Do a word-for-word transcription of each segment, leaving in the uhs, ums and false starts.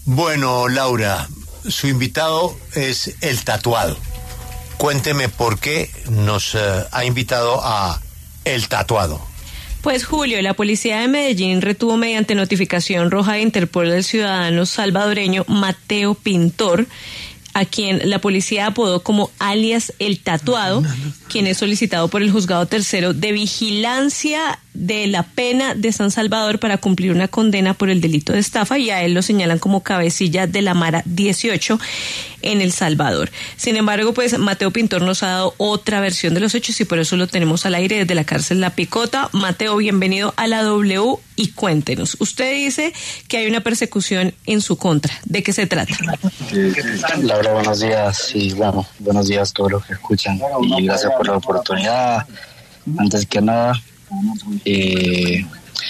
Bueno, Laura, su invitado es el tatuado. Cuénteme por qué nos uh, ha invitado a El Tatuado. Pues Julio, la policía de Medellín retuvo mediante notificación roja de Interpol del ciudadano salvadoreño Mateo Pintor, a quien la policía apodó como alias El Tatuado, quien es solicitado por el juzgado tercero de vigilancia de la pena de San Salvador para cumplir una condena por el delito de estafa, y a él lo señalan como cabecilla de la Mara dieciocho en El Salvador. Sin embargo, pues Mateo Pintor nos ha dado otra versión de los hechos y por eso lo tenemos al aire desde la cárcel La Picota. Mateo, bienvenido a la W y cuéntenos. Usted dice que hay una persecución en su contra. ¿De qué se trata? Laura, buenos días y bueno, buenos días a todos los que escuchan y gracias por la oportunidad. Antes que nada, eh,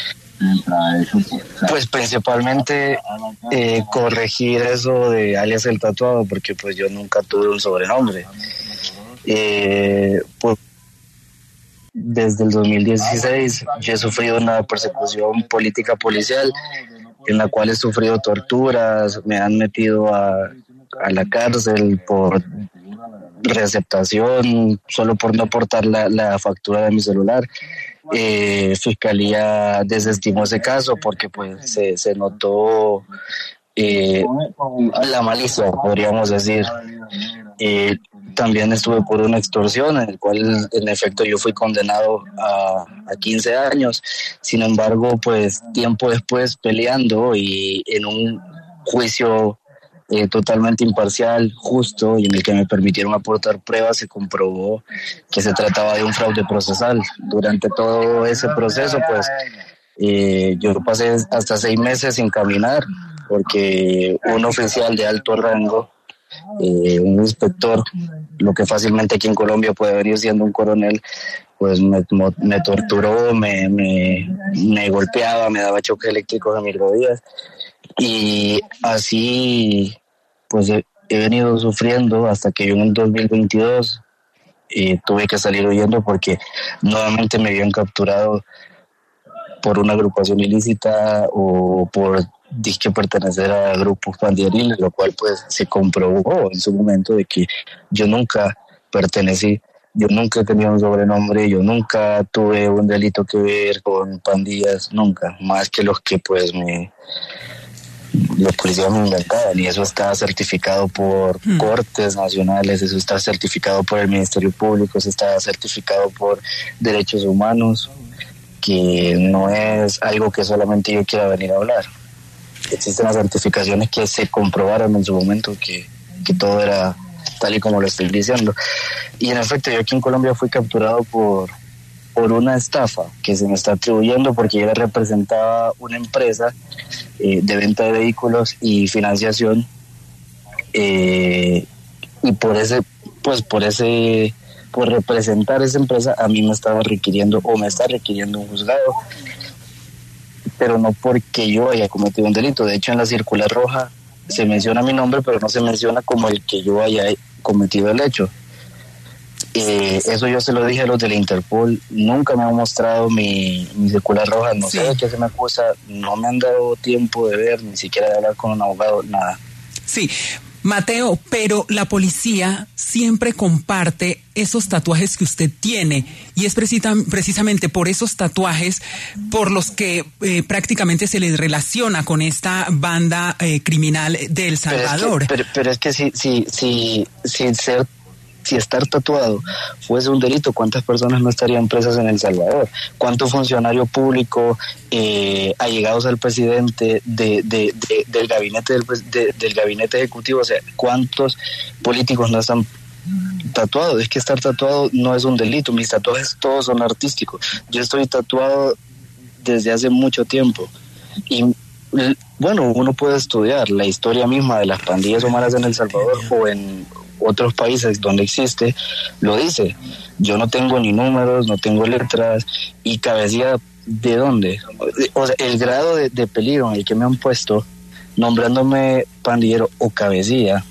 pues principalmente eh, corregir eso de alias El Tatuado, porque pues yo nunca tuve un sobrenombre. Eh, pues desde el dos mil dieciséis yo he sufrido una persecución política policial en la cual he sufrido torturas, me han metido a, a la cárcel por receptación, solo por no aportar la, la factura de mi celular. Eh, Fiscalía desestimó ese caso porque pues se, se notó eh, la malicia, podríamos decir. Eh, también estuve por una extorsión en el cual en efecto yo fui condenado a, a quince años. Sin embargo, pues tiempo después peleando y en un juicio Eh, totalmente imparcial, justo, y en el que me permitieron aportar pruebas, se comprobó que se trataba de un fraude procesal. Durante todo ese proceso, pues, eh, yo pasé hasta seis meses sin caminar, porque un oficial de alto rango, eh, un inspector, lo que fácilmente aquí en Colombia puede venir siendo un coronel, pues me, me torturó, me, me, me golpeaba, me daba choques eléctricos a mis rodillas. Y así pues he, he venido sufriendo hasta que yo en el dos mil veintidós eh, tuve que salir huyendo porque nuevamente me habían capturado por una agrupación ilícita o por disque pertenecer a grupos pandilleriles, lo cual pues se comprobó en su momento de que yo nunca pertenecí, yo nunca he tenido un sobrenombre, yo nunca tuve un delito que ver con pandillas, nunca, más que los que pues me... los policías me inventaban, y eso está certificado por hmm. cortes nacionales, eso está certificado por el Ministerio Público, eso está certificado por Derechos Humanos, que no es algo que solamente yo quiera venir a hablar. Existen las certificaciones que se comprobaron en su momento que, que todo era tal y como lo estoy diciendo. Y en efecto, yo aquí en Colombia fui capturado por por una estafa que se me está atribuyendo porque yo representaba una empresa eh, de venta de vehículos y financiación, eh, y por ese, pues por ese, por representar esa empresa a mí me estaba requiriendo o me está requiriendo un juzgado, pero no porque yo haya cometido un delito. De hecho, en la circular roja se menciona mi nombre, pero no se menciona como el que yo haya cometido el hecho. Eh, eso yo se lo dije a los de la Interpol, nunca me han mostrado mi, mi circular roja, no sí. sé de qué se me acusa, no me han dado tiempo de ver, ni siquiera de hablar con un abogado, nada. Sí, Mateo, pero la policía siempre comparte esos tatuajes que usted tiene, y es precisa, precisamente por esos tatuajes por los que eh, prácticamente se les relaciona con esta banda eh, criminal de El Salvador. Pero es que, pero, pero es que si, si, si, sin ser Si estar tatuado fuese un delito, ¿cuántas personas no estarían presas en El Salvador? ¿Cuántos funcionarios públicos eh, allegados al presidente de, de, de, del gabinete del, de, del gabinete ejecutivo? O sea, ¿cuántos políticos no están tatuados? Es que estar tatuado no es un delito. Mis tatuajes todos son artísticos. Yo estoy tatuado desde hace mucho tiempo. Y bueno, uno puede estudiar la historia misma de las pandillas humanas en El Salvador o en otros países donde existe, lo dice. Yo no tengo ni números, no tengo letras, y cabecilla, ¿de dónde? O sea, el grado de, de peligro en el que me han puesto nombrándome pandillero o cabecilla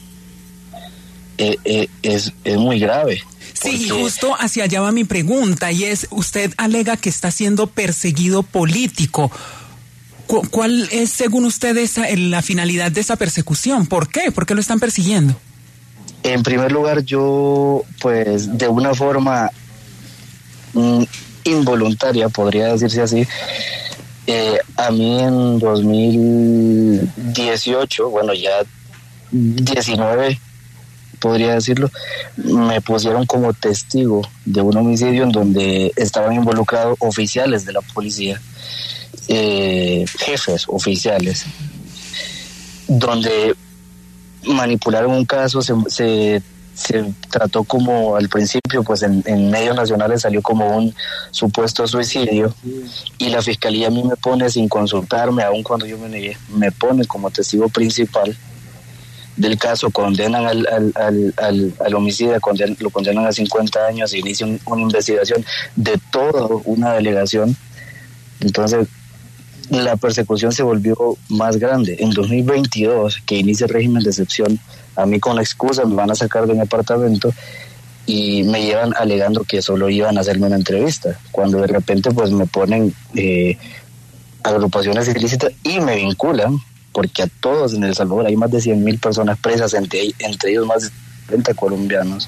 eh, eh, es, es muy grave. Sí, y justo hacia allá va mi pregunta, y es, usted alega que está siendo perseguido político. ¿Cuál es, según ustedes, la finalidad de esa persecución? ¿Por qué? ¿Por qué lo están persiguiendo? En primer lugar, yo, pues, de una forma mm, involuntaria, podría decirse así, eh, a mí en dos mil dieciocho, bueno, ya diecinueve, podría decirlo, me pusieron como testigo de un homicidio en donde estaban involucrados oficiales de la policía, eh, jefes oficiales, donde manipularon un caso, se, se, se trató como al principio, pues en, en medios nacionales salió como un supuesto suicidio, y la fiscalía a mí me pone sin consultarme, aun cuando yo me negué, me pone como testigo principal del caso, condenan al, al, al, al, al homicida, condenan, lo condenan a cincuenta años, inician una investigación de toda una delegación. Entonces la persecución se volvió más grande. En dos mil veintidós, que inicia el régimen de excepción, a mí con la excusa me van a sacar de mi apartamento y me llevan alegando que solo iban a hacerme una entrevista, cuando de repente pues me ponen eh, agrupaciones ilícitas y me vinculan, porque a todos en El Salvador hay más de cien mil personas presas, entre, entre ellos más de treinta colombianos,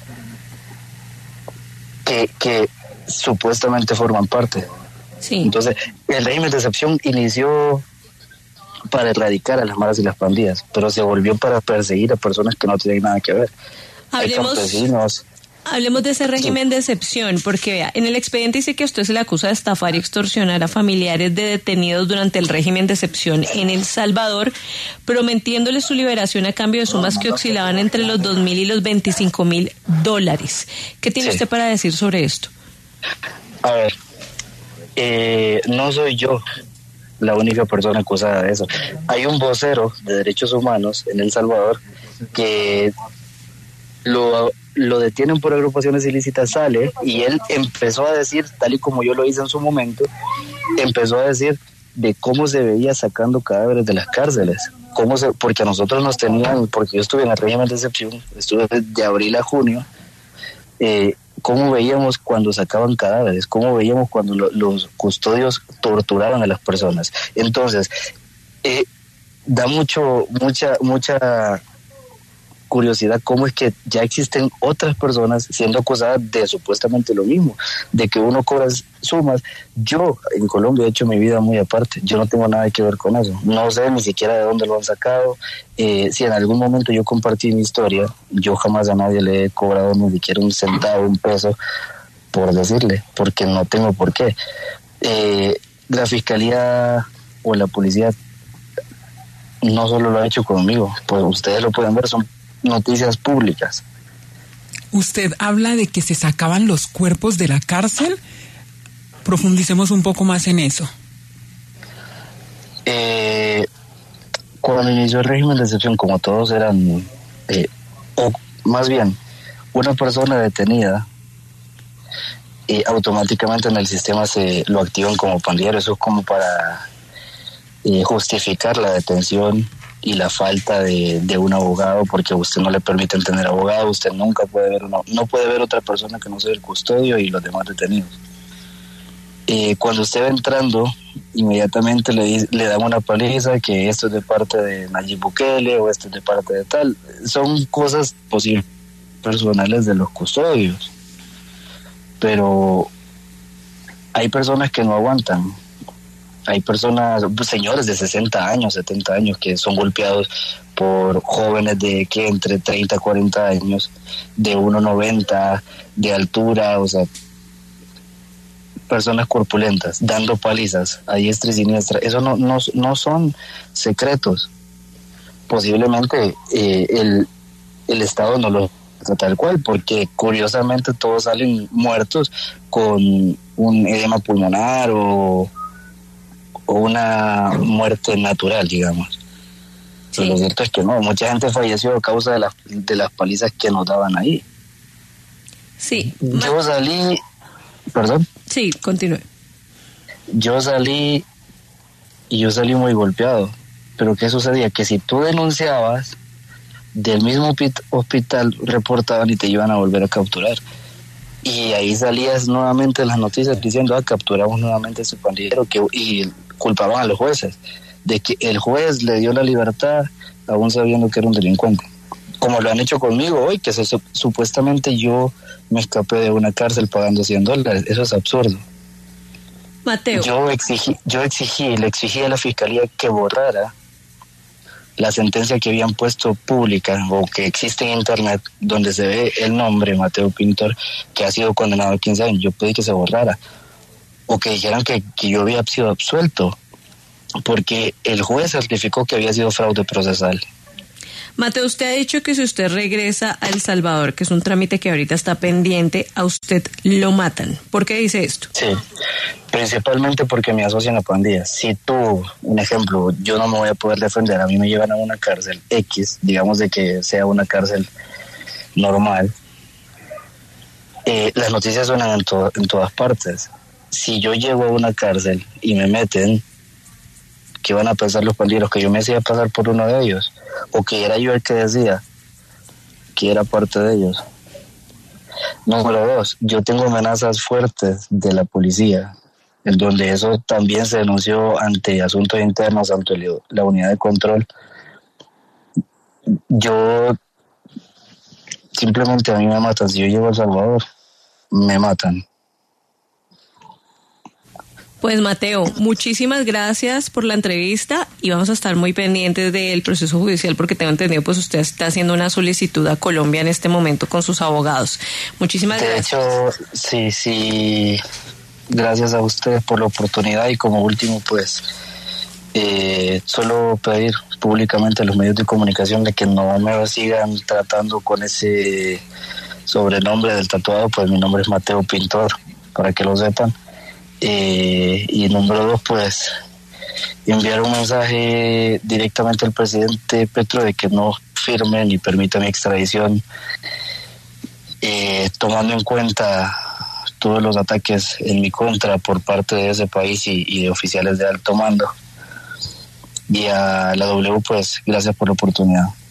que, que supuestamente forman parte. Sí. Entonces, el régimen de excepción inició para erradicar a las maras y las pandillas, pero se volvió para perseguir a personas que no tienen nada que ver. Hablemos, hay campesinos. Hablemos de ese régimen de excepción, porque vea, en el expediente dice que usted se le acusa de estafar y extorsionar a familiares de detenidos durante el régimen de excepción en El Salvador, prometiéndoles su liberación a cambio de sumas que oscilaban entre los dos mil y los veinticinco mil dólares. ¿Qué tiene sí. usted para decir sobre esto? A ver, eh, no soy yo la única persona acusada de eso. Hay un vocero de derechos humanos en El Salvador que lo... lo detienen por agrupaciones ilícitas, sale y él empezó a decir, tal y como yo lo hice en su momento, empezó a decir de cómo se veía sacando cadáveres de las cárceles, cómo se, porque a nosotros nos tenían, porque yo estuve en el régimen de excepción, estuve de abril a junio, eh, cómo veíamos cuando sacaban cadáveres, cómo veíamos cuando lo, los custodios torturaban a las personas. Entonces, eh, da mucho, mucha, mucha curiosidad cómo es que ya existen otras personas siendo acusadas de supuestamente lo mismo, de que uno cobra sumas. Yo en Colombia he hecho mi vida muy aparte, yo no tengo nada que ver con eso, no sé ni siquiera de dónde lo han sacado. Eh, si en algún momento yo compartí mi historia, yo jamás a nadie le he cobrado ni siquiera un centavo, un peso, por decirle, porque no tengo por qué. Eh, la fiscalía o la policía no solo lo ha hecho conmigo, pues ustedes lo pueden ver, son noticias públicas. Usted habla de que se sacaban los cuerpos de la cárcel. Profundicemos un poco más en eso. Eh, cuando inició el régimen de excepción, como todos eran, eh, o más bien, una persona detenida, eh, automáticamente en el sistema se lo activan como pandillero. Eso es como para eh, justificar la detención y la falta de, de un abogado, porque a usted no le permiten tener abogado, usted nunca puede ver uno, no puede ver otra persona que no sea el custodio y los demás detenidos. Eh, cuando usted va entrando, inmediatamente le, le dan una paliza, que esto es de parte de Nayib Bukele o esto es de parte de tal. Son cosas posibles personales de los custodios, pero hay personas que no aguantan. Hay personas, señores de sesenta años, setenta años, que son golpeados por jóvenes de que entre treinta y cuarenta años, de uno noventa de altura, o sea, personas corpulentas, dando palizas a diestra y siniestra. Eso no, no, no son secretos. Posiblemente eh, el, el Estado no lo trata tal cual, porque curiosamente todos salen muertos con un edema pulmonar o o una muerte natural, digamos. Sí. Pero lo cierto es que no, mucha gente falleció a causa de las, de las palizas que nos daban ahí. Sí. Yo salí, perdón. Sí, continúe. Yo salí y yo salí muy golpeado, pero ¿qué sucedía? Que si tú denunciabas, del mismo hospital reportaban y te iban a volver a capturar. Y ahí salías nuevamente en las noticias diciendo, ah, capturamos nuevamente a ese pandillero, que, y culpaban a los jueces. de que el juez le dio la libertad aún sabiendo que era un delincuente. Como lo han hecho conmigo hoy, que se, supuestamente yo me escapé de una cárcel pagando cien dólares. Eso es absurdo. Mateo. Yo exigí, yo exigí, le exigí a la fiscalía que borrara la sentencia que habían puesto pública o que existe en internet, donde se ve el nombre Mateo Pintor, que ha sido condenado a quince años. Yo pedí que se borrara, o que dijeran que, que yo había sido absuelto, porque el juez certificó que había sido fraude procesal. Mateo, usted ha dicho que si usted regresa a El Salvador, que es un trámite que ahorita está pendiente, a usted lo matan. ¿Por qué dice esto? Sí, principalmente porque me asocian a pandillas. Si tú, un ejemplo, yo no me voy a poder defender, a mí me llevan a una cárcel X, digamos de que sea una cárcel normal, eh, las noticias suenan en, to- en todas partes. Si yo llego a una cárcel y me meten, ¿qué van a pensar los pandilleros? Que yo me hacía pasar por uno de ellos, o que era yo el que decía que era parte de ellos. Número dos, yo tengo amenazas fuertes de la policía, en donde eso también se denunció ante Asuntos Internos, ante la unidad de control. Yo simplemente a mí me matan. Si yo llego a El Salvador, me matan. Pues Mateo, muchísimas gracias por la entrevista y vamos a estar muy pendientes del proceso judicial porque tengo entendido pues usted está haciendo una solicitud a Colombia en este momento con sus abogados. Muchísimas de gracias. De hecho, sí, sí, gracias a ustedes por la oportunidad y como último pues eh, solo pedir públicamente a los medios de comunicación de que no me sigan tratando con ese sobrenombre del tatuado, pues mi nombre es Mateo Pintor, para que lo sepan. Eh, y número dos, pues enviar un mensaje directamente al presidente Petro de que no firme ni permita mi extradición, eh, tomando en cuenta todos los ataques en mi contra por parte de ese país y, y de oficiales de alto mando. Y a la W, pues gracias por la oportunidad.